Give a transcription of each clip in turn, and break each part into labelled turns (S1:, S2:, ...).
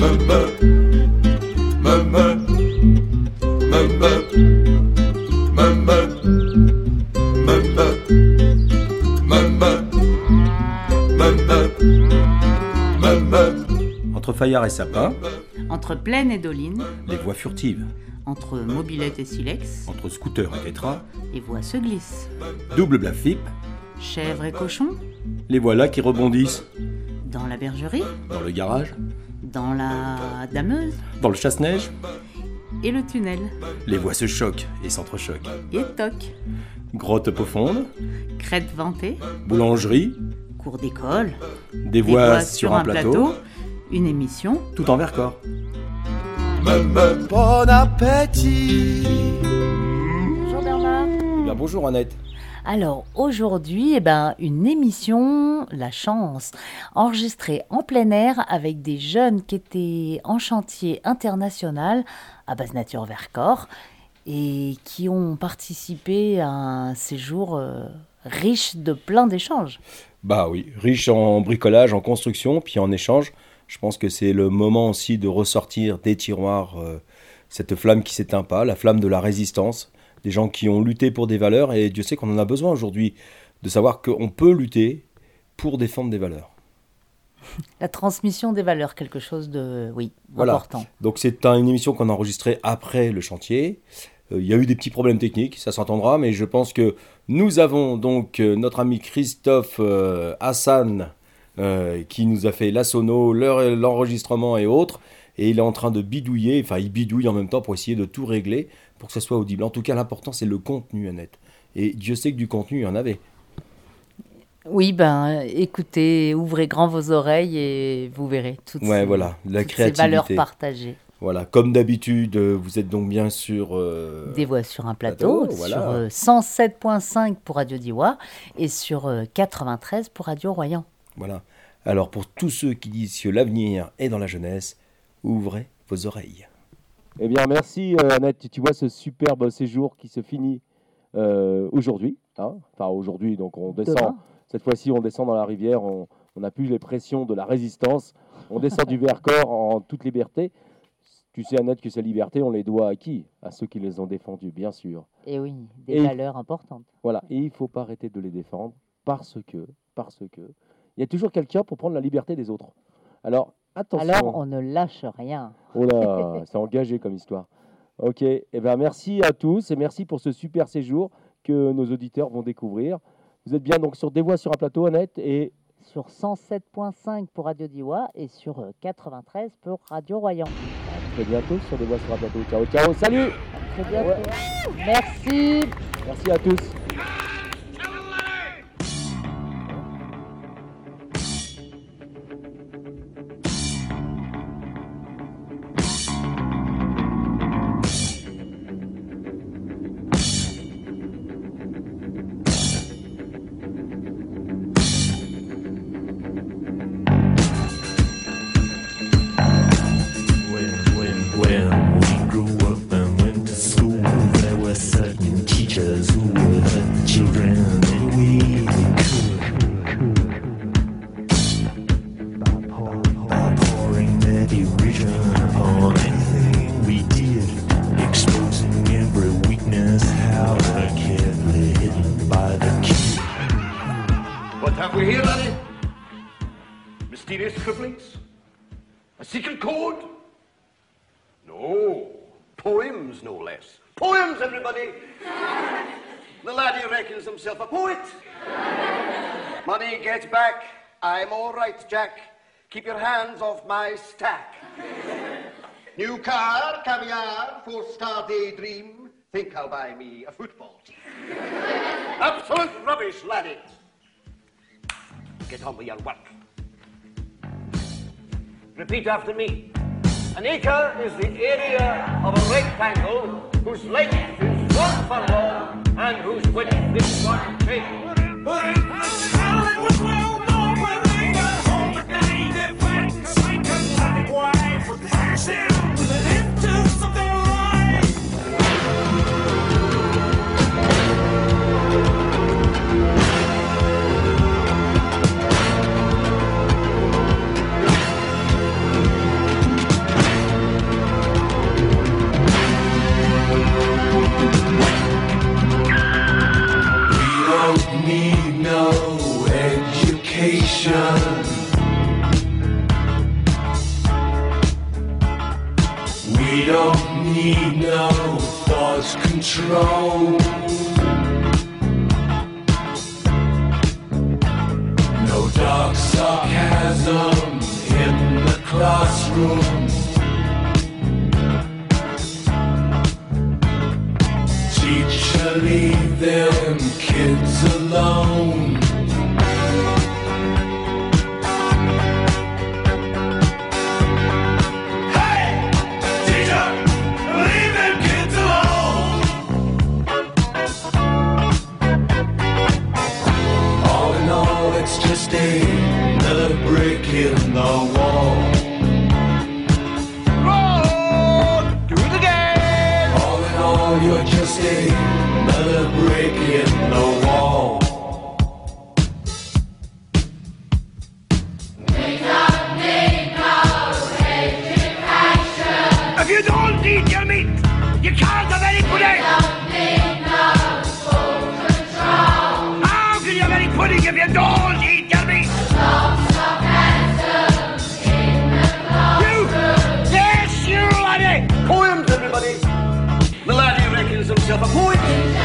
S1: Entre Fayard et Sapin,
S2: entre Plaine et Doline,
S1: les voix furtives.
S2: entre mobilette et silex,
S1: Entre scooter et tétra,
S2: les voix se glissent.
S1: double blafip,
S2: Chèvre et cochon,
S1: les voilà qui rebondissent.
S2: dans la bergerie,
S1: Dans le garage,
S2: dans la dameuse
S1: dans le chasse-neige,
S2: et le tunnel,
S1: les voix se choquent et s'entrechoquent.
S2: et toc,
S1: Grotte profonde,
S2: crête ventée,
S1: boulangerie,
S2: cours d'école,
S1: des
S2: des
S1: voix sur un plateau,
S2: une émission.
S1: tout en Vercors.
S3: Bon appétit.
S2: Bonjour Bernard.
S1: Eh bien, bonjour Annette.
S2: Alors aujourd'hui, une émission, la chance, enregistrée en plein air avec des jeunes qui étaient en chantier international à Base Nature Vercors et qui ont participé à un séjour riche de plein d'échanges.
S1: Bah oui, riche en bricolage, en construction, puis en échange. Je pense que c'est le moment aussi de ressortir des tiroirs cette flamme qui s'éteint pas, la flamme de la résistance. Des gens qui ont lutté pour des valeurs, et Dieu sait qu'on en a besoin aujourd'hui, de savoir qu'on peut lutter pour défendre des valeurs.
S2: La transmission des valeurs, quelque chose de,
S1: Voilà.
S2: important.
S1: Donc c'est une émission qu'on a enregistrée après le chantier. Il y a eu des petits problèmes techniques, ça s'entendra, mais je pense que nous avons donc notre ami Christophe Hassan qui nous a fait la sono, l'enregistrement et autres, et il est en train de bidouiller, enfin il bidouille en même temps pour essayer de tout régler pour que ça soit audible. En tout cas, l'important c'est le contenu, Annette. Et Dieu sait que du contenu, il y en avait.
S2: Oui, écoutez, ouvrez grand vos oreilles et vous verrez toutes
S1: Ouais,
S2: ces,
S1: voilà, la
S2: toutes ces valeurs
S1: créativité.
S2: partagées.
S1: Voilà, comme d'habitude, vous êtes donc bien sûr...
S2: Des voix sur un plateau,
S1: voilà.
S2: sur 107.5 pour Radio Diwa et sur 93 pour Radio Royan.
S1: Voilà. Alors pour tous ceux qui disent que l'avenir est dans la jeunesse, ouvrez vos oreilles.
S4: Eh bien, merci Annette. Tu vois ce superbe séjour qui se finit aujourd'hui. Enfin, aujourd'hui, donc on descend.
S2: Demain.
S4: Cette fois-ci, on descend dans la rivière. On n'a plus les pressions de la résistance. On descend du Vercors en toute liberté. Tu sais, Annette, que ces libertés, on les doit à qui? À ceux qui les ont défendues, bien sûr.
S2: Et oui, des
S4: Et-
S2: valeurs importantes.
S4: Voilà. Et il ne faut pas arrêter de les défendre parce que, il y a toujours quelqu'un pour prendre la liberté des autres. Alors, attention.
S2: Alors, on ne lâche rien.
S4: Oh là, c'est engagé comme histoire. Ok, eh ben merci à tous et merci pour ce super séjour que nos auditeurs vont découvrir. Vous êtes bien donc sur Des Voix sur un plateau, Annette, et
S2: Sur 107.5 pour Radio Diwa et sur 93 pour Radio Royan.
S4: à très bientôt sur Des Voix sur un plateau. Ciao, ciao, salut.
S2: À très bientôt. Merci.
S4: Merci à tous.
S5: When we grew up and went to school, there were certain teachers who would hurt the children any way they could. By pouring their derision upon anything we did, exposing every weakness, however carefully hidden by the kid.
S6: What have we here, laddie? Mysterious scribblings? A secret code? No. Poems, no less. Poems, everybody! The laddie reckons himself a poet. Money, get back. I'm all right, Jack. Keep your hands off my stack. New car, caviar, four-star daydream. Think I'll buy me a football team. Absolute rubbish, laddie. Get on with your work. Repeat after me. An acre is the area of a rectangle whose length is 1 furlong and whose width is 1 cubit.
S5: need no thought control. No dark sarcasm in the classroom. Teacher, leave them kids alone. Hey, teacher, leave them kids alone. All in all, it's just another brick in the wall. You're just another brick in the wall.
S6: If you don't eat your meat, you can't have any pudding. How can you have any pudding if you don't eat your meat? You! Yes, you laddie! Poems, everybody! The laddie reckons himself a poet.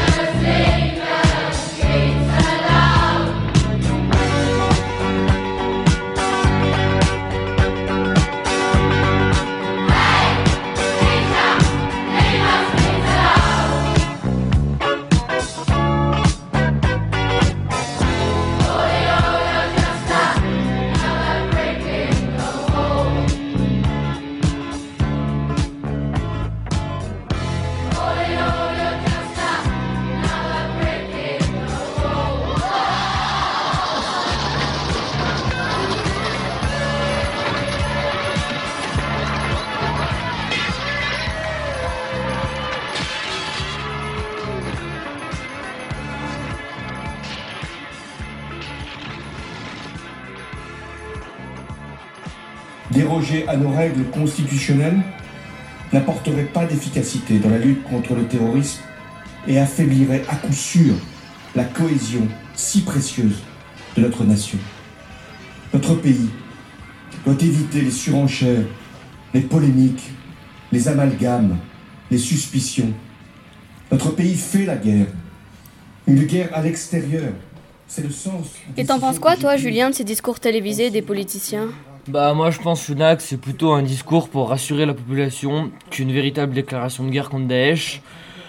S7: Déroger à nos règles constitutionnelles n'apporterait pas d'efficacité dans la lutte contre le terrorisme et affaiblirait à coup sûr la cohésion si précieuse de notre nation. Notre pays doit éviter les surenchères, les polémiques, les amalgames, les suspicions. Notre pays fait la guerre, une guerre à l'extérieur. C'est le sens.
S8: Et t'en penses quoi, toi, Julien, de ces discours télévisés des politiciens ?
S9: Bah moi je pense que c'est plutôt un discours pour rassurer la population qu'une véritable déclaration de guerre contre Daesh.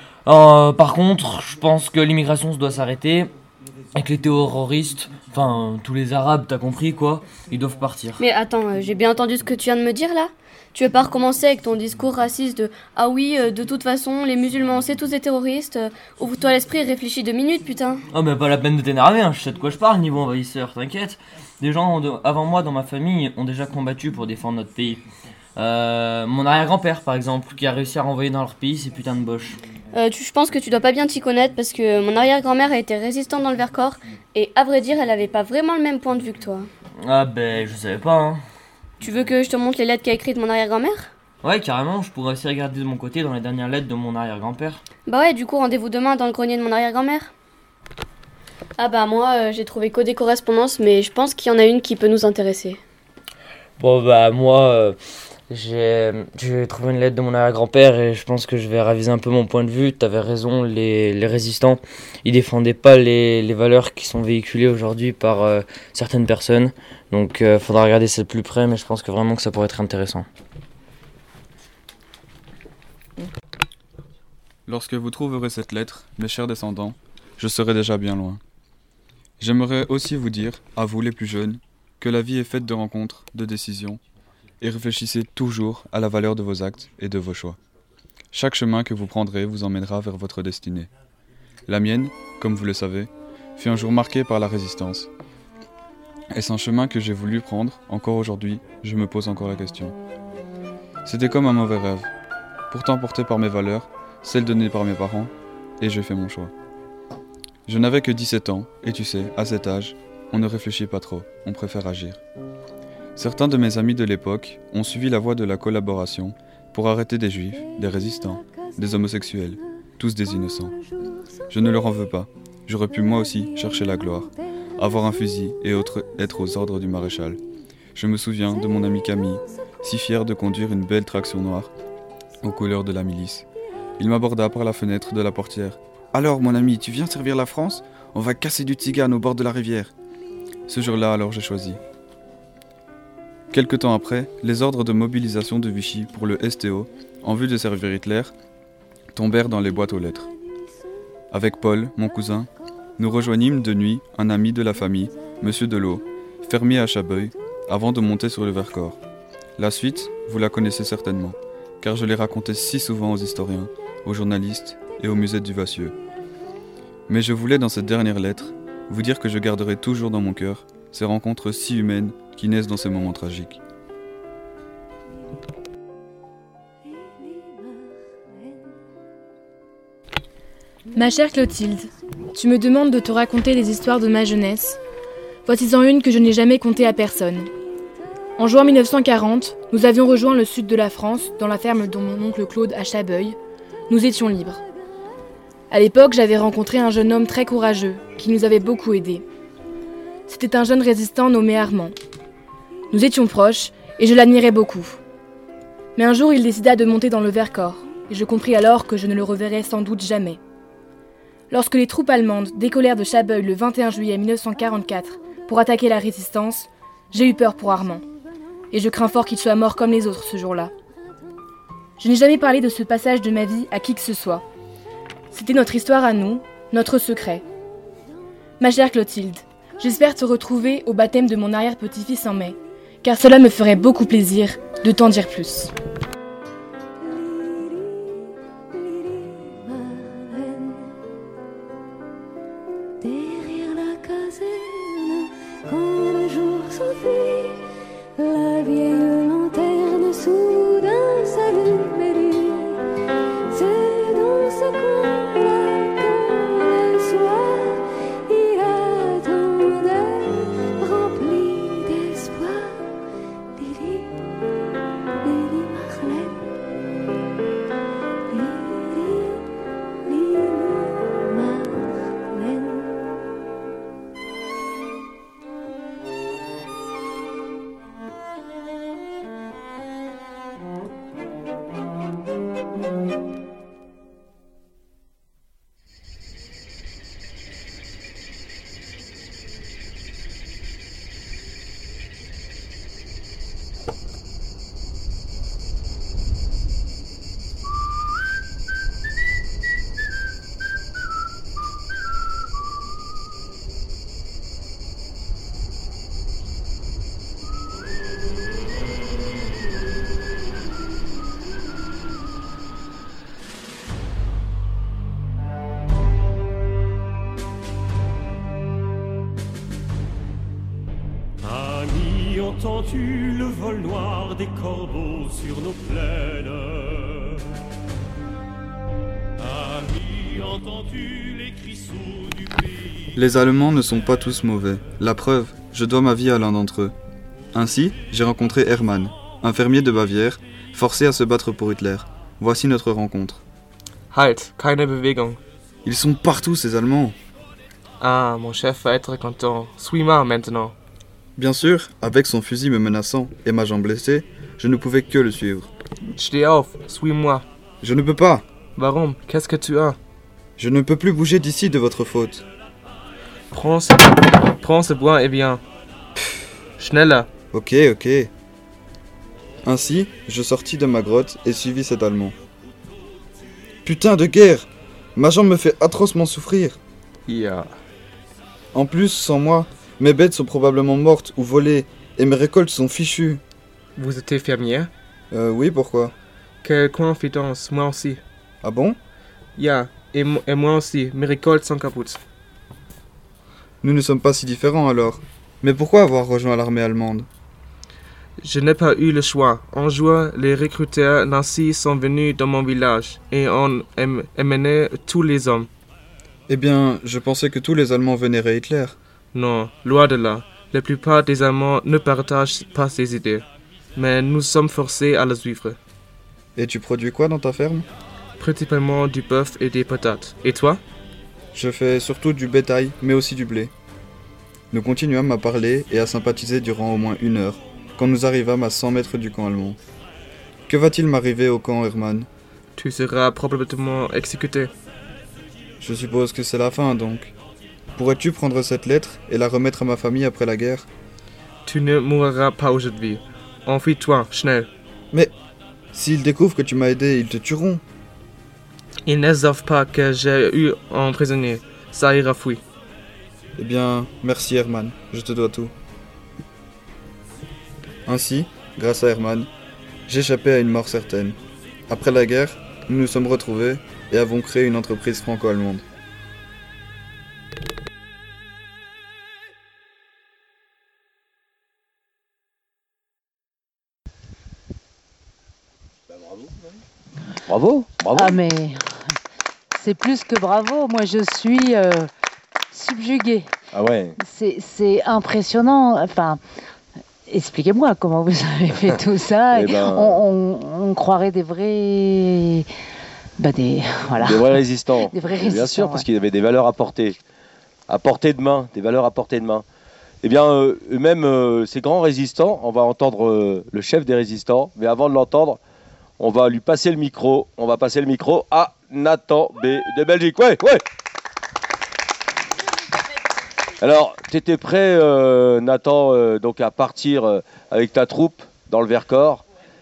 S9: Par contre, je pense que l'immigration doit s'arrêter et que les terroristes, enfin tous les Arabes, t'as compris quoi, ils doivent partir.
S8: Mais attends, j'ai bien entendu ce que tu viens de me dire là ? Tu veux pas recommencer avec ton discours raciste de « Ah oui, de toute façon, les musulmans c'est tous des terroristes, ouvre-toi l'esprit et réfléchis 2 minutes, putain !»
S9: Oh mais pas la peine de t'énerver, hein, je sais de quoi je parle niveau envahisseur, t'inquiète. Des gens avant moi dans ma famille ont déjà combattu pour défendre notre pays. Mon arrière-grand-père par exemple, qui a réussi à renvoyer dans leur pays ces putains de boches.
S8: Je pense que tu dois pas bien t'y connaître parce que mon arrière-grand-mère a été résistante dans le Vercors et à vrai dire, elle avait pas vraiment le même point de vue que toi.
S9: Ah ben, je savais pas, hein.
S8: Tu veux que je te montre les lettres qu'a écrites mon arrière-grand-mère ?
S9: Ouais, carrément, je pourrais aussi regarder de mon côté dans les dernières lettres de mon arrière-grand-père.
S8: Bah ouais, du coup, rendez-vous demain dans le grenier de mon arrière-grand-mère. Ah bah moi, j'ai trouvé que des correspondances, mais je pense qu'il y en a une qui peut nous intéresser.
S9: Bon bah moi, j'ai trouvé une lettre de mon arrière-grand-père et je pense que je vais raviser un peu mon point de vue. T'avais raison, les résistants, ils défendaient pas les valeurs qui sont véhiculées aujourd'hui par certaines personnes. Donc faudra regarder ça de plus près, mais je pense que vraiment que ça pourrait être intéressant.
S10: Lorsque vous trouverez cette lettre, mes chers descendants, je serai déjà bien loin. J'aimerais aussi vous dire, à vous les plus jeunes, que la vie est faite de rencontres, de décisions, et réfléchissez toujours à la valeur de vos actes et de vos choix. Chaque chemin que vous prendrez vous emmènera vers votre destinée. La mienne, comme vous le savez, fut un jour marqué par la résistance. Est-ce un chemin que j'ai voulu prendre? Encore aujourd'hui, je me pose encore la question. C'était comme un mauvais rêve, pourtant porté par mes valeurs, celles données par mes parents, et j'ai fait mon choix. Je n'avais que 17 ans, et tu sais, à cet âge, on ne réfléchit pas trop, on préfère agir. Certains de mes amis de l'époque ont suivi la voie de la collaboration pour arrêter des juifs, des résistants, des homosexuels, tous des innocents. Je ne leur en veux pas, j'aurais pu moi aussi chercher la gloire, avoir un fusil et être aux ordres du maréchal. Je me souviens de mon ami Camille, si fier de conduire une belle traction noire, aux couleurs de la milice. Il m'aborda par la fenêtre de la portière. « Alors, mon ami, tu viens servir la France ? On va casser du tzigane au bord de la rivière. » Ce jour-là, alors j'ai choisi. Quelque temps après, les ordres de mobilisation de Vichy pour le STO, en vue de servir Hitler, tombèrent dans les boîtes aux lettres. Avec Paul, mon cousin, nous rejoignîmes de nuit un ami de la famille, Monsieur Delot, fermier à Chabeuil, avant de monter sur le Vercors. La suite, vous la connaissez certainement, car je l'ai racontée si souvent aux historiens, aux journalistes et au musée du Vassieux. Mais je voulais dans cette dernière lettre vous dire que je garderai toujours dans mon cœur ces rencontres si humaines qui naissent dans ces moments tragiques.
S11: Ma chère Clotilde, tu me demandes de te raconter les histoires de ma jeunesse. Voici-en une que je n'ai jamais contée à personne. En juin 1940, nous avions rejoint le sud de la France, dans la ferme de mon oncle Claude à Chabeuil. Nous étions libres. À l'époque, j'avais rencontré un jeune homme très courageux, qui nous avait beaucoup aidés. C'était un jeune résistant nommé Armand. Nous étions proches, et je l'admirais beaucoup. Mais un jour, il décida de monter dans le Vercors, et je compris alors que je ne le reverrais sans doute jamais. Lorsque les troupes allemandes décollèrent de Chabeuil le 21 juillet 1944 pour attaquer la résistance, j'ai eu peur pour Armand. Et je crains fort qu'il soit mort comme les autres ce jour-là. Je n'ai jamais parlé de ce passage de ma vie à qui que ce soit. C'était notre histoire à nous, notre secret. Ma chère Clotilde, j'espère te retrouver au baptême de mon arrière-petit-fils en mai, car cela me ferait beaucoup plaisir de t'en dire plus.
S12: Derrière la caserne, quand le jour s'enfuit, la vieille lanterne soudain s'allume et lui. C'est dans ce coin-là que le soir il attendait, rempli d'espoir. Lili, Lili Marlène, Lili, Lili Marlène.
S13: Ami, entends-tu le vol noir des corbeaux sur nos plaines? Ami, entends-tu les cris sourds du pays?
S10: Les Allemands ne sont pas tous mauvais. La preuve, je dois ma vie à l'un d'entre eux. Ainsi, j'ai rencontré Hermann, un fermier de Bavière, forcé à se battre pour Hitler. Voici notre rencontre.
S14: Halt, keine Bewegung.
S10: Ils sont partout, ces Allemands.
S14: Ah, mon chef va être content. Suis-moi maintenant.
S10: Bien sûr, avec son fusil me menaçant et ma jambe blessée, je ne pouvais que le suivre.
S14: Steh auf, suis-moi.
S10: Je ne peux pas.
S14: Warum? Qu'est-ce que tu as?
S10: Je ne peux plus bouger d'ici de votre faute.
S14: Prends ce bois et viens. Schneller.
S10: Ok. Ainsi, je sortis de ma grotte et suivis cet Allemand. Putain de guerre! Ma jambe me fait atrocement souffrir.
S14: Ja.
S10: En plus, sans moi, mes bêtes sont probablement mortes ou volées et mes récoltes sont fichues.
S14: Vous êtes fermier?
S10: Oui, pourquoi?
S14: Quelle coïncidence, moi aussi.
S10: Ah bon?
S14: Ja, et moi aussi, mes récoltes sont kaputt.
S10: Nous ne sommes pas si différents alors. Mais pourquoi avoir rejoint l'armée allemande?
S14: Je n'ai pas eu le choix. Un jour, les recruteurs nazis sont venus dans mon village et ont emmené tous les hommes.
S10: Eh bien, je pensais que tous les Allemands vénéraient Hitler.
S14: Non, loin de là. La plupart des Allemands ne partagent pas ces idées. Mais nous sommes forcés à les suivre.
S10: Et tu produis quoi dans ta ferme?
S14: Principalement du bœuf et des patates. Et toi?
S10: Je fais surtout du bétail, mais aussi du blé. Nous continuâmes à parler et à sympathiser durant au moins 1 heure, quand nous arrivâmes à 100 mètres du camp allemand. Que va-t-il m'arriver au camp, Herman?
S14: Tu seras probablement exécuté.
S10: Je suppose que c'est la fin, donc. Pourrais-tu prendre cette lettre et la remettre à ma famille après la guerre?
S14: Tu ne mourras pas aujourd'hui. Enfuis-toi, schnell.
S10: Mais s'ils découvrent que tu m'as aidé, ils te tueront.
S14: Ils ne savent pas que j'ai eu un prisonnier. Ça ira, fuis.
S10: Eh bien, merci Herman, je te dois tout. Ainsi, grâce à Herman, j'échappais à une mort certaine. Après la guerre, nous nous sommes retrouvés et avons créé une entreprise franco-allemande.
S4: Bravo, bravo.
S2: Ah mais c'est plus que bravo, moi je suis subjuguée.
S4: Ah ouais.
S2: C'est impressionnant, enfin, expliquez-moi comment vous avez fait tout ça.
S4: Eh ben-
S2: on croirait des vrais... voilà.
S4: Des vrais résistants.
S2: Des vrais
S4: Bien
S2: résistants,
S4: sûr, parce
S2: ouais.
S4: qu'il y avait des valeurs à portée de main, des valeurs à portée de main. Eh bien, eux-mêmes, ces grands résistants, on va entendre le chef des résistants, mais avant de l'entendre, on va lui passer le micro. On va passer le micro à Nathan B de Belgique. Ouais, ouais. Alors, tu étais prêt, Nathan, donc à partir avec ta troupe dans le Vercors.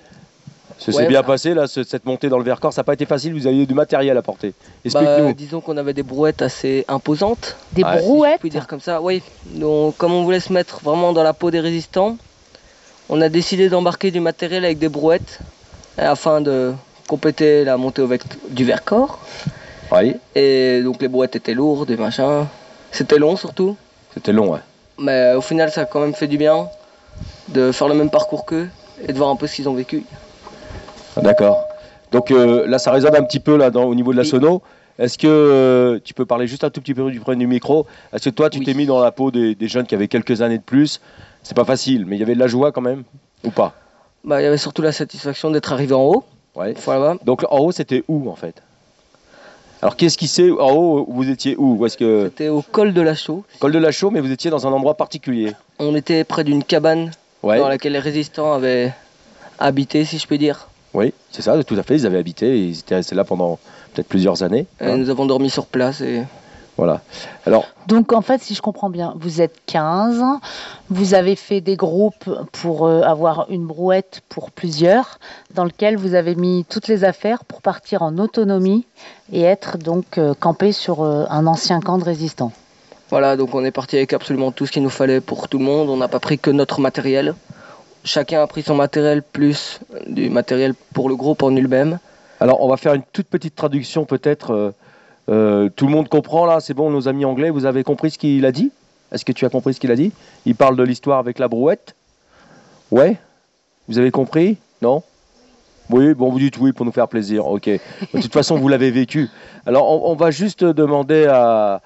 S4: Ça s'est bien passé, là, cette montée dans le Vercors. Ça n'a pas été facile, vous aviez du matériel à porter. Explique-nous.
S15: Disons qu'on avait des brouettes assez imposantes.
S2: Des brouettes,
S15: si je puis dire comme ça, oui. Donc, comme on voulait se mettre vraiment dans la peau des résistants, on a décidé d'embarquer du matériel avec des brouettes afin de compléter la montée du Vercors.
S4: Oui.
S15: Et donc les brouettes étaient lourdes et machin. C'était long surtout.
S4: C'était long, ouais.
S15: Mais au final, ça a quand même fait du bien de faire le même parcours qu'eux et de voir un peu ce qu'ils ont vécu.
S4: D'accord. Donc là, ça résonne un petit peu là, au niveau de la sono. Est-ce que tu peux parler juste un tout petit peu du micro? Est-ce que toi, tu t'es mis dans la peau des jeunes qui avaient quelques années de plus? C'est pas facile, mais il y avait de la joie quand même, ou pas?
S15: Il y avait surtout la satisfaction d'être arrivé en haut.
S4: Ouais.
S15: Voilà.
S4: Donc en haut, c'était où en fait? Alors qu'est-ce qui c'est en haut? Vous étiez où? Est-ce que...
S15: C'était au col de la Chaux.
S4: Col de la Chaux, mais vous étiez dans un endroit particulier?
S15: On était près d'une cabane dans laquelle les résistants avaient habité, si je peux dire.
S4: Oui, c'est ça, tout à fait. Ils avaient habité, ils étaient restés là pendant peut-être plusieurs années.
S15: Et nous avons dormi sur place et...
S4: Voilà. Alors,
S2: donc en fait, si je comprends bien, vous êtes 15, vous avez fait des groupes pour avoir une brouette pour plusieurs, dans lequel vous avez mis toutes les affaires pour partir en autonomie et être donc campé sur un ancien camp de résistants.
S15: Voilà, donc on est parti avec absolument tout ce qu'il nous fallait pour tout le monde. On n'a pas pris que notre matériel. Chacun a pris son matériel plus du matériel pour le groupe en lui-même.
S4: Alors on va faire une toute petite traduction peut-être. Tout le monde comprend là, c'est bon, nos amis anglais, vous avez compris ce qu'il a dit? Est-ce que tu as compris ce qu'il a dit? Il parle de l'histoire avec la brouette? Ouais? Vous avez compris? Non? Oui, bon, vous dites oui pour nous faire plaisir, ok. De toute façon, vous l'avez vécu. Alors, on va juste demander à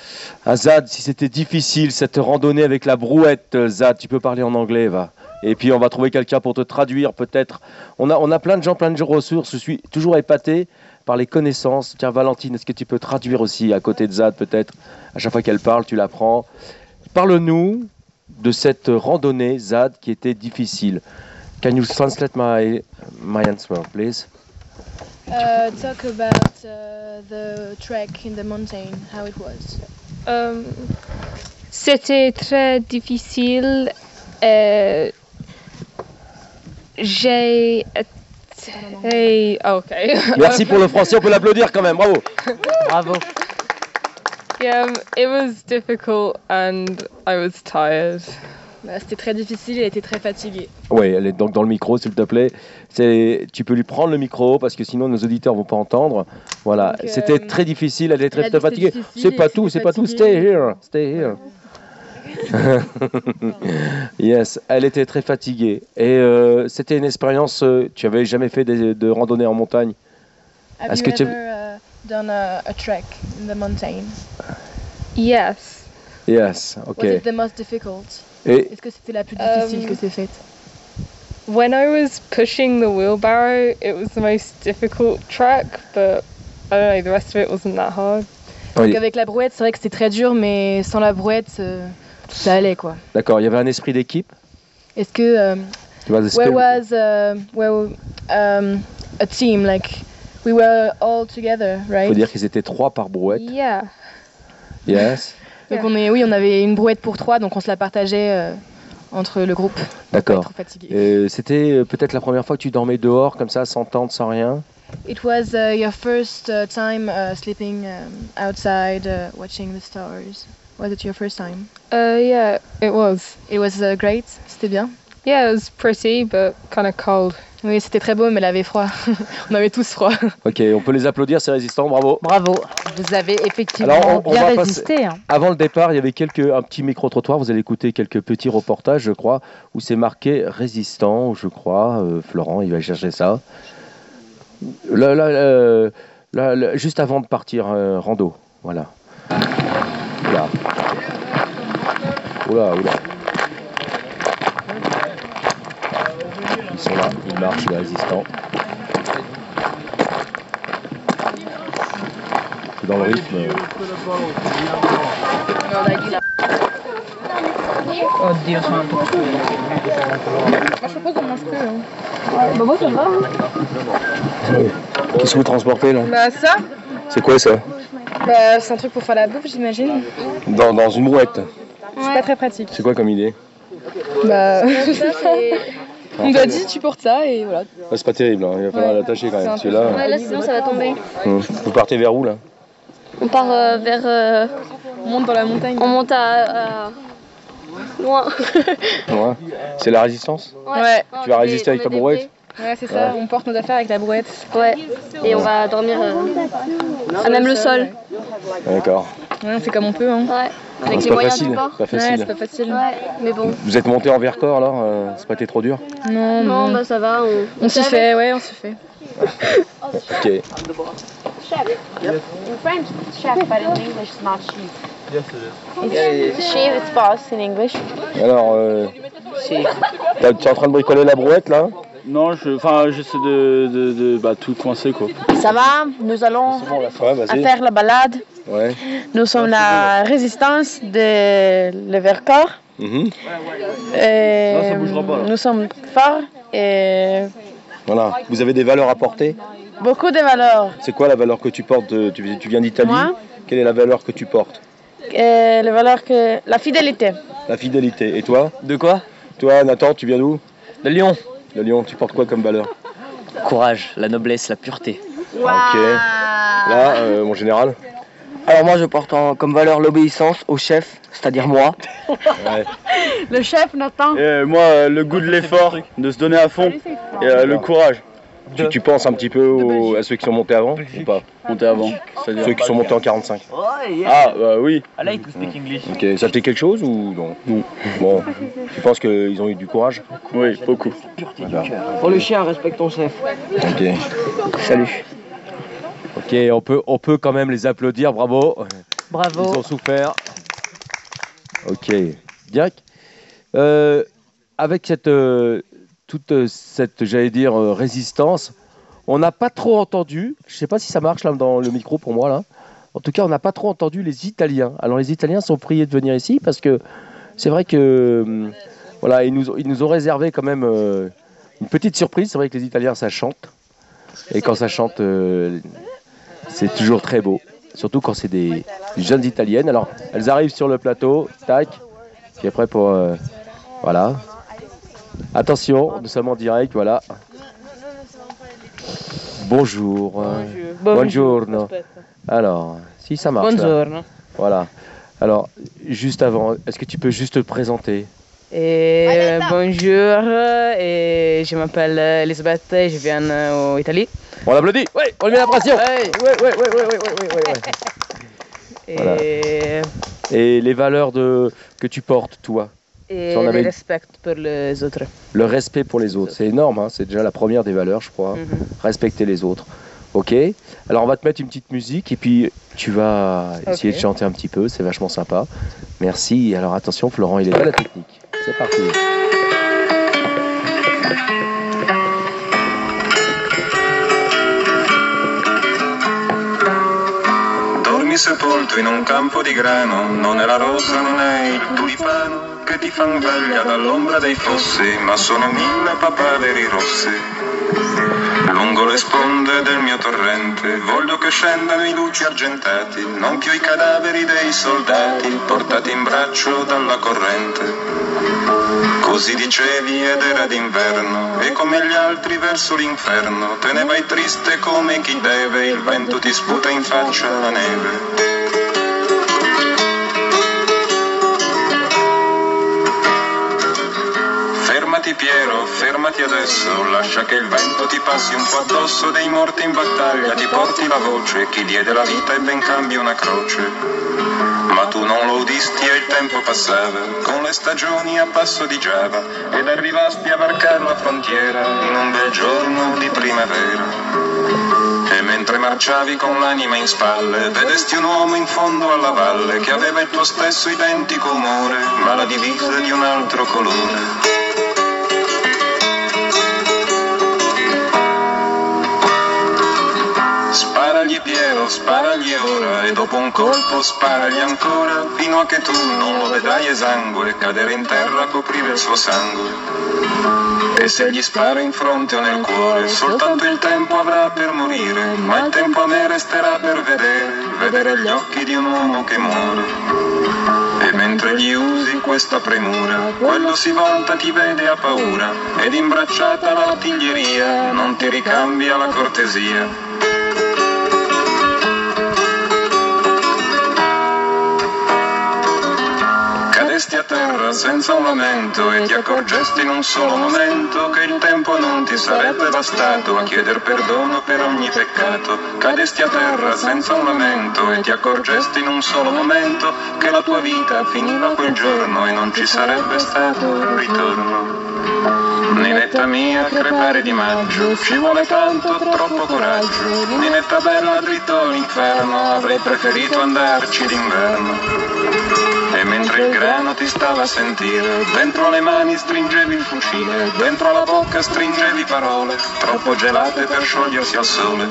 S4: Zad si c'était difficile cette randonnée avec la brouette. Zad, tu peux parler en anglais, va. Et puis, on va trouver quelqu'un pour te traduire, peut-être. On a plein de ressources. Je suis toujours épaté par les connaissances. Tiens, Valentine, est-ce que tu peux traduire aussi à côté de Zad, peut-être? À chaque fois qu'elle parle, tu la prends. Parle-nous de cette randonnée, Zad, qui était difficile. Can you translate my answer, please?
S11: Talk about the trek in the mountain, how it was.
S16: C'était très difficile. J'ai été... ok.
S4: Merci pour le français, on peut l'applaudir quand même, bravo.
S2: Bravo.
S16: Yeah, it was difficult and I was tired.
S11: C'était très difficile, elle était très fatiguée.
S4: Oui, elle est donc dans le micro, s'il te plaît. Tu peux lui prendre le micro parce que sinon nos auditeurs vont pas entendre. Voilà,
S11: donc,
S4: c'était très difficile, elle est très fatiguée. C'est pas tout, stay here. Yes, elle était très fatiguée. Et c'était une expérience, tu avais jamais fait de randonnée en montagne?
S11: Have you ever done a trek in the mountain?
S16: Yes.
S4: Yes, ok.
S11: Was it the most difficult?
S4: Et
S11: Est-ce que c'était la plus difficile que c'est faite?
S16: When I was pushing the wheelbarrow, it was the most difficult trek, but I don't know, the rest of it wasn't that hard.
S11: Donc avec la brouette, c'est vrai que c'était très dur, mais sans la brouette, ça allait quoi.
S4: D'accord, il y avait un esprit d'équipe?
S11: Est-ce que
S16: where was a team, like we were all together, right?
S4: Faut dire qu'ils étaient 3 par brouette.
S16: Yeah.
S4: Yes.
S16: Donc on avait une brouette pour 3, donc on se la partageait entre le groupe.
S4: D'accord. Et c'était peut-être la première fois que tu dormais dehors comme ça, sans tente, sans rien.
S16: It was your first time sleeping outside, watching the stars. Was it your first time?
S17: Yeah, it was.
S16: It was great. C'était bien.
S17: Yeah, it was pretty, but kind of cold.
S16: Oui, c'était très beau, mais elle avait froid. On avait tous froid.
S4: Ok, on peut les applaudir, ces résistants, bravo.
S2: Bravo, vous avez effectivement bien résisté.
S4: Avant le départ, il y avait un petit micro-trottoir, vous allez écouter quelques petits reportages, je crois, où c'est marqué résistant, je crois. Florent, il va chercher ça. Là, juste avant de partir rando, voilà. Oula. Ils sont là, ils marchent, les résistants. C'est dans le rythme.
S15: Oddio santo.
S16: Je sais pas comment je peux.
S15: Bah moi ça va.
S4: Qu'est-ce que vous transportez là?
S16: Bah ça.
S4: C'est quoi ça?
S16: Bah c'est un truc pour faire la bouffe, j'imagine.
S4: Dans une brouette.
S16: C'est pas très pratique.
S4: C'est quoi comme idée?
S16: Bah on nous a dit tu portes ça et voilà.
S4: Ah, c'est pas terrible, hein. Il va falloir l'attacher quand même.
S8: Ouais, là sinon ça va tomber.
S4: Vous partez vers où là?
S8: On part vers...
S16: On monte dans la montagne.
S8: On monte à... loin.
S4: Ouais. C'est la résistance?
S16: Ouais.
S4: Tu vas résister avec ta brouette?
S16: Ouais, c'est ça, on porte nos affaires avec la brouette.
S8: Ouais, et on va dormir à même le sol.
S4: D'accord.
S16: Ouais, on fait comme on peut. Hein.
S8: Ouais, avec
S4: c'est
S8: les
S4: pas
S8: moyens
S4: facile,
S8: du bord.
S4: pas facile.
S16: Ouais, c'est pas facile.
S8: Ouais, mais bon.
S4: Vous êtes monté en Vercors alors? C'est pas été trop dur?
S8: Non, bah ça va.
S16: On s'y fait, ouais, on s'y fait.
S4: Ok.
S12: Chef. In French, it's chef, but in English, it's not chief.
S10: Yes, it is.
S12: It's chef, it's boss in English.
S4: Alors, tu es en train de bricoler la brouette là?
S18: Non, j'essaie de tout coincer quoi.
S12: Ça va, nous allons faire la balade.
S4: Ouais.
S12: Nous sommes la résistance de le Vercors.
S4: Mm-hmm.
S12: Et
S4: non, ça bougera pas, là.
S12: Nous sommes forts et
S4: Voilà. Vous avez des valeurs à porter?
S12: beaucoup de valeurs.
S4: C'est quoi la valeur que tu portes? Tu viens d'Italie?
S12: Moi?
S4: Quelle est la valeur que tu portes?
S12: Les valeurs que la fidélité.
S4: La fidélité. Et toi?
S15: De quoi?
S4: Toi, Nathan, tu viens d'où?
S15: De Lyon.
S4: De Lyon. Tu portes quoi comme valeur?
S15: Courage, la noblesse, la pureté.
S4: Ok. Là, mon général?
S15: Alors moi je porte comme valeur l'obéissance au chef, c'est-à-dire moi.
S4: Ouais.
S12: Le chef Nathan.
S18: Moi, le goût de l'effort, de se donner à fond, et le courage.
S4: Tu penses un petit peu à ceux qui sont montés avant ou pas?
S18: Monter avant.
S4: Ceux qui sont montés en 45.
S18: Ah, oui.
S15: I like to speak English.
S4: Ok, ça te fait quelque chose ou non?
S18: Non.
S4: Bon, tu penses qu'ils ont eu du courage?
S18: Oui, beaucoup.
S4: Voilà.
S15: Oh le chien, respecte ton chef.
S4: Ok.
S15: Salut.
S4: Ok, on peut quand même les applaudir, bravo.
S2: Bravo.
S4: Ils ont souffert. Ok. Dirk, avec toute cette, j'allais dire, résistance, on n'a pas trop entendu, je ne sais pas si ça marche là dans le micro pour moi là, en tout cas on n'a pas trop entendu les Italiens. Alors les Italiens sont priés de venir ici parce que c'est vrai que voilà, ils nous ont réservé quand même une petite surprise. C'est vrai que les Italiens ça chante, et quand ça chante c'est toujours très beau, surtout quand c'est des jeunes Italiennes. Alors elles arrivent sur le plateau, tac, qui est prêt pour voilà. Attention, nous sommes en direct, voilà. Bonjour. Buongiorno. Alors, si ça marche.
S19: Buongiorno.
S4: Là. Voilà. Alors, juste avant, est-ce que tu peux juste te présenter?
S19: Bonjour, et je m'appelle Elisabeth et je viens d'Italie.
S4: On l'applaudit. Oui, on lui met la pression. Oui. Voilà. Et les valeurs que tu portes, toi?
S19: Et le respect pour les autres.
S4: Le respect pour les autres, c'est énorme, hein, c'est déjà la première des valeurs, je crois. Respecter les autres. Ok. Alors on va te mettre une petite musique et puis tu vas essayer de chanter un petit peu, c'est vachement sympa. Merci. Alors attention, Florent, il est à la technique. C'est parti.
S20: Dormi sepolto in un campo di grano, non è la rosa, non è il tulipano. che ti fan veglia dall'ombra dei fossi, ma sono 1000 papaveri rossi. Lungo le sponde del mio torrente voglio che scendano i luci argentati, non più i cadaveri dei soldati portati in braccio dalla corrente. Così dicevi ed era d'inverno, e come gli altri verso l'inferno te ne vai triste come chi deve, il vento ti sputa in faccia la neve. Fermati Piero, fermati adesso, lascia che il vento ti passi un po' addosso, dei morti in battaglia ti porti la voce, chi diede la vita e ben cambia una croce. Ma tu non lo udisti e il tempo passava, con le stagioni a passo di Giava, ed arrivasti a varcare la frontiera in un bel giorno di primavera. E mentre marciavi con l'anima in spalle, vedesti un uomo in fondo alla valle, che aveva il tuo stesso identico umore, ma la divisa di un altro colore. Sparagli Piero, sparagli ora, e dopo un colpo sparagli ancora, fino a che tu non lo vedrai esangue, cadere in terra a coprire il suo sangue. E se gli spara in fronte o nel cuore, soltanto il tempo avrà per morire, ma il tempo a me resterà per vedere gli occhi di un uomo che muore. E mentre gli usi questa premura, quello si volta, ti vede a paura, ed imbracciata l'artiglieria non ti ricambia la cortesia. Cadesti a terra senza un lamento e ti accorgesti in un solo momento che il tempo non ti sarebbe bastato a chieder perdono per ogni peccato. Cadesti a terra senza un lamento e ti accorgesti in un solo momento che la tua vita finiva quel giorno e non ci sarebbe stato ritorno. Ninetta mia, crepare di maggio, ci vuole tanto, troppo coraggio. Ninetta bella, dritto all'inferno, avrei preferito andarci d'inverno. E mentre il grano ti stava a sentire, dentro le mani stringevi il fucile, dentro la bocca stringevi parole, troppo gelate per sciogliersi al sole.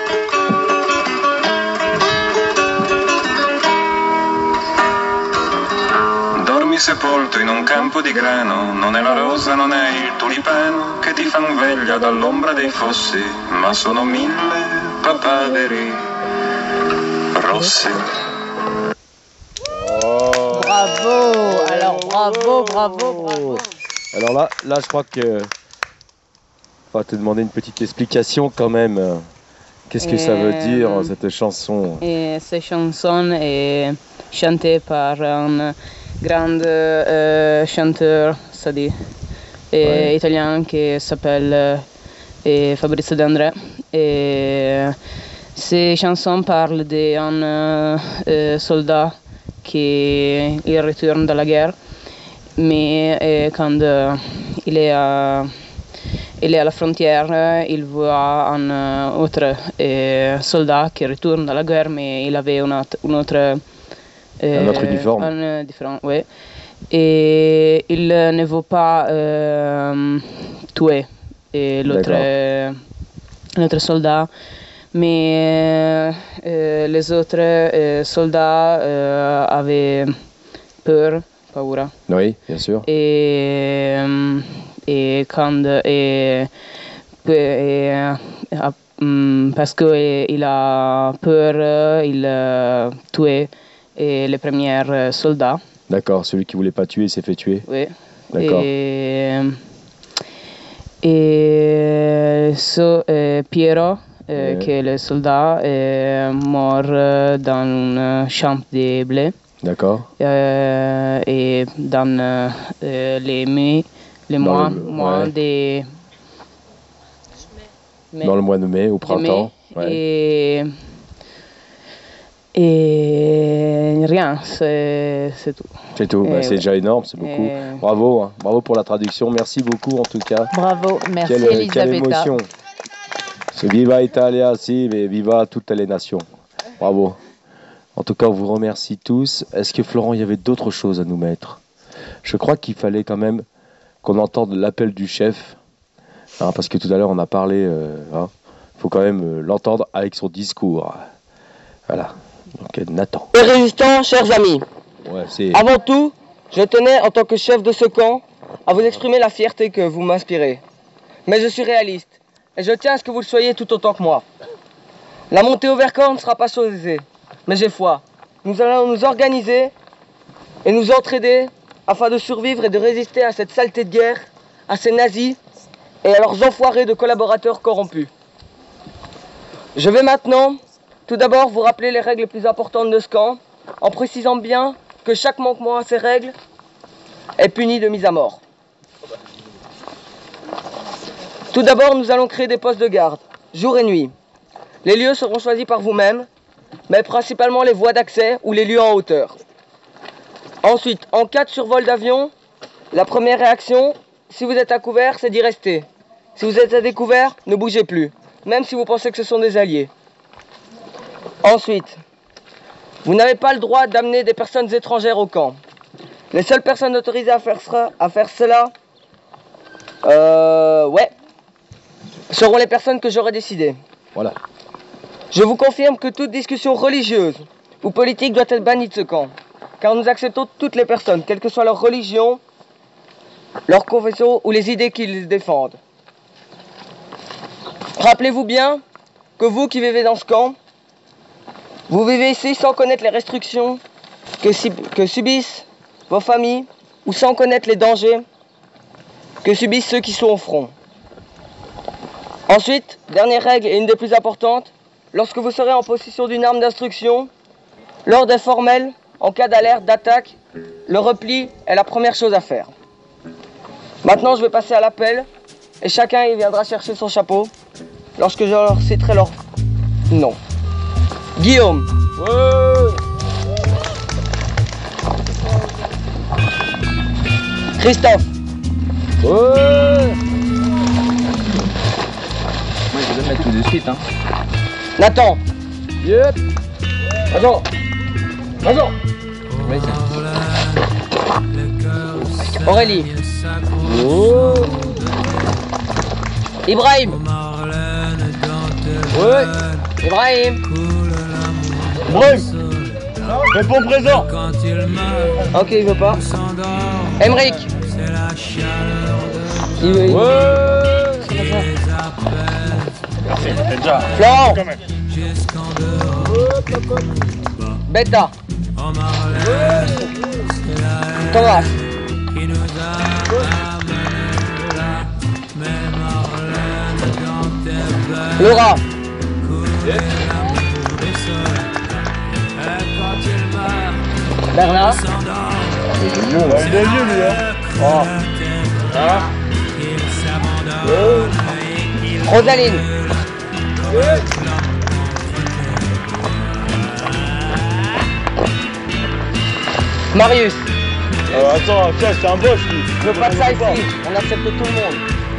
S20: Dormi sepolto in un campo di grano, non è la rosa, non è il tulipano, che ti fan veglia dall'ombra dei fossi, ma sono 1000 papaveri rossi.
S2: Bravo, alors bravo.
S4: Alors là, je crois que on va te demander une petite explication quand même. Qu'est-ce que ça veut dire cette chanson?
S19: Cette chanson est chantée par un grand chanteur, c'est-à-dire italien qui s'appelle Fabrizio De André. Et ces chansons parlent d'un soldat qui il retourne de la guerre, mais quand il est à la frontière, il voit un autre soldat qui retourne de la guerre, mais il avait un autre uniforme. Oui. Et il ne veut pas tuer l'autre soldat. Mais les autres soldats avaient paura.
S4: Oui, bien sûr.
S19: Et quand parce qu'il a peur, il a tué les premiers soldats.
S4: D'accord, celui qui voulait pas tuer, il s'est fait tuer.
S19: Oui.
S4: D'accord.
S19: Et Piero, qui est le soldat, est mort dans un champ de blé.
S4: D'accord.
S19: Et dans les mois de...
S4: Dans le mois de mai, au printemps.
S19: Ouais. Et rien, c'est tout.
S4: C'est tout, c'est déjà énorme, c'est beaucoup. Bravo, hein. Bravo pour la traduction, merci beaucoup en tout cas.
S2: Bravo, merci
S4: Elisabetta. Quelle émotion. C'est Viva Italia, si, mais viva toutes les nations. Bravo. En tout cas, on vous remercie tous. Est-ce que Florent, il y avait d'autres choses à nous mettre? Je crois qu'il fallait quand même qu'on entende l'appel du chef, hein, parce que tout à l'heure on a parlé, il faut quand même l'entendre avec son discours. Voilà. Donc Nathan.
S21: Les résistants, chers amis, avant tout,
S15: Je tenais, en tant que chef de ce camp, à vous exprimer la fierté que vous m'inspirez. Mais je suis réaliste, et je tiens à ce que vous le soyez tout autant que moi. La montée au Vercors ne sera pas chose aisée, mais j'ai foi. Nous allons nous organiser et nous entraider afin de survivre et de résister à cette saleté de guerre, à ces nazis et à leurs enfoirés de collaborateurs corrompus. Je vais maintenant, tout d'abord, vous rappeler les règles les plus importantes de ce camp, en précisant bien que chaque manquement à ces règles est puni de mise à mort. Tout d'abord, nous allons créer des postes de garde, jour et nuit. Les lieux seront choisis par vous-même, mais principalement les voies d'accès ou les lieux en hauteur. Ensuite, en cas de survol d'avion, la première réaction, si vous êtes à couvert, c'est d'y rester. Si vous êtes à découvert, ne bougez plus, même si vous pensez que ce sont des alliés. Ensuite, vous n'avez pas le droit d'amener des personnes étrangères au camp. Les seules personnes autorisées à faire cela, seront les personnes que j'aurai décidées.
S4: Voilà.
S15: Je vous confirme que toute discussion religieuse ou politique doit être bannie de ce camp, car nous acceptons toutes les personnes, quelle que soit leur religion, leur confession ou les idées qu'ils défendent. Rappelez-vous bien que vous qui vivez dans ce camp, vous vivez ici sans connaître les restrictions que subissent vos familles ou sans connaître les dangers que subissent ceux qui sont au front. Ensuite, dernière règle et une des plus importantes, lorsque vous serez en possession d'une arme d'instruction, l'ordre est formel, en cas d'alerte, d'attaque, le repli est la première chose à faire. Maintenant, je vais passer à l'appel et chacun y viendra chercher son chapeau lorsque je leur citerai leur nom. Guillaume. Christophe.
S21: Moi, je vais le mettre tout de suite, hein.
S15: Nathan.
S21: Yep.
S15: Attends. Attends. Aurélie.
S21: Oh.
S15: Ibrahim.
S21: Ouais.
S15: Ibrahim.
S18: Bref. Réponds présent.
S15: Ok, il veut pas. Emric. Il veut.
S18: Merci, c'est déjà.
S15: Florent.
S18: Quand même.
S15: Beta. Thomas. Laura. Bernard.
S18: Il est vieux, lui, hein. Oh. Ah.
S15: Rosaline. Marius.
S18: Attends, tiens, c'est un boss, lui.
S15: Je veux pas de ça ici. On accepte tout le monde.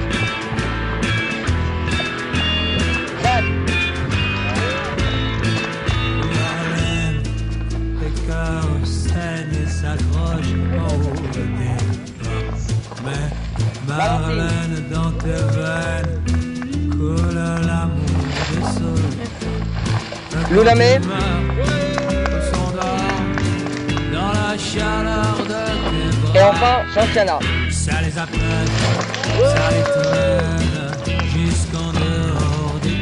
S5: Marlène, dans tes veines coule l'amour des sols.
S15: Loulamé.
S5: Dans la chaleur de tes bras.
S15: Et enfin, Jean-Tiana.
S5: Ça les appelle, ça les traîne jusqu'en dehors des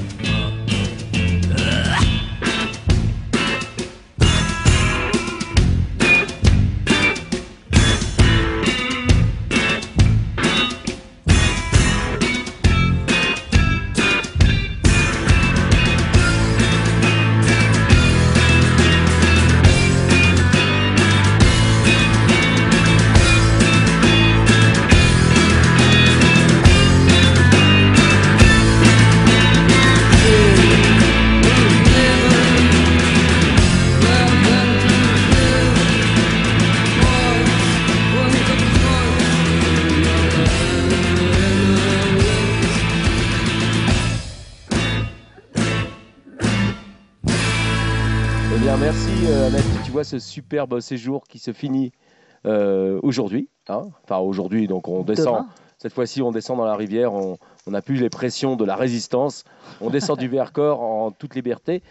S4: Ce superbe séjour qui se finit aujourd'hui. Hein. Enfin, aujourd'hui, donc on descend.
S2: Demain.
S4: Cette fois-ci, on descend dans la rivière. On n'a plus les pressions de la résistance. On descend du Vercors en toute liberté.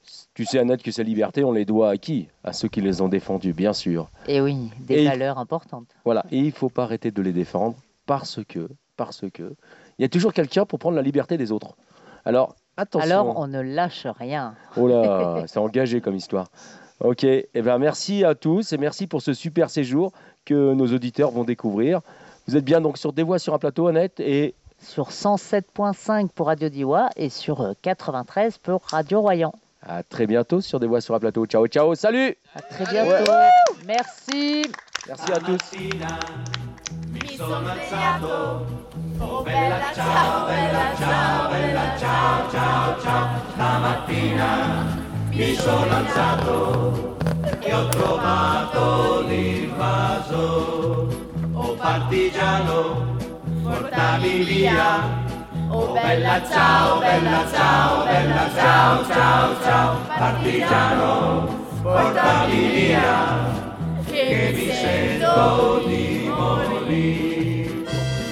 S4: Tu sais, Annette, que ces libertés, on les doit à qui? À ceux qui les ont défendues, bien sûr.
S2: Et oui, des valeurs importantes.
S4: Voilà, et il ne faut pas arrêter de les défendre parce que, il y a toujours quelqu'un pour prendre la liberté des autres. Alors, attention.
S2: Alors, on ne lâche rien.
S4: Oh là, c'est engagé comme histoire. Ok, eh ben, merci à tous et merci pour ce super séjour que nos auditeurs vont découvrir. Vous êtes bien donc sur Des Voix sur un plateau, Annette, et
S2: sur 107.5 pour Radio Diois et sur 93 pour Radio Royan.
S4: À très bientôt sur Des Voix sur un plateau. Ciao, ciao, salut.
S2: À très bientôt. Merci.
S4: Merci à tous.
S5: Mi sono alzato, oh bella ciao, bella ciao, bella ciao, ciao, ciao. Stamattina mi sono alzato e ho trovato l'invaso. Oh partigiano, portami via. Oh bella ciao, bella ciao, bella ciao, ciao, ciao. Partigiano, portami via. Che mi sento di morire.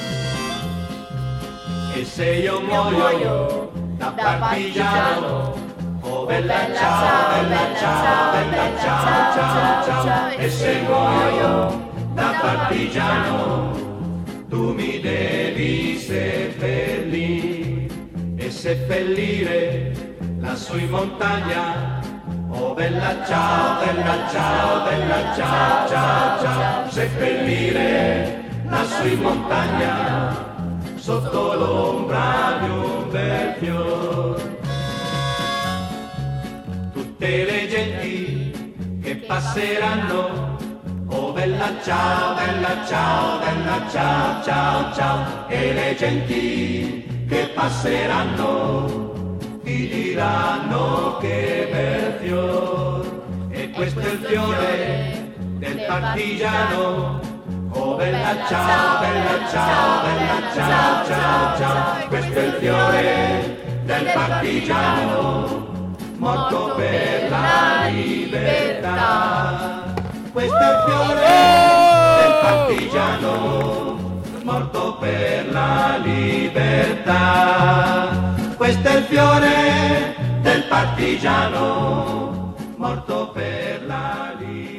S5: E se io muoio da partigiano, oh bella ciao, bella ciao, bella ciao, ciao, ciao. E se muoio da partigiano, tu mi devi seppellire e seppellire lassù in montagna. Oh bella ciao, bella ciao, bella ciao, ciao, ciao. Seppellire lassù in montagna, sotto l'ombra di un bel fior. Tutte le genti che passeranno, oh bella ciao, bella ciao, bella ciao, ciao, ciao. E le genti che passeranno ti diranno che bel fior, e questo è il fiore del partigiano. Oh bella ciao, bella ciao, bella ciao, ciao, ciao. Questo è il fiore del partigiano, morto per la libertà. Questo è il fiore del partigiano, morto per la libertà. Questo è il fiore del partigiano, morto per la libertà.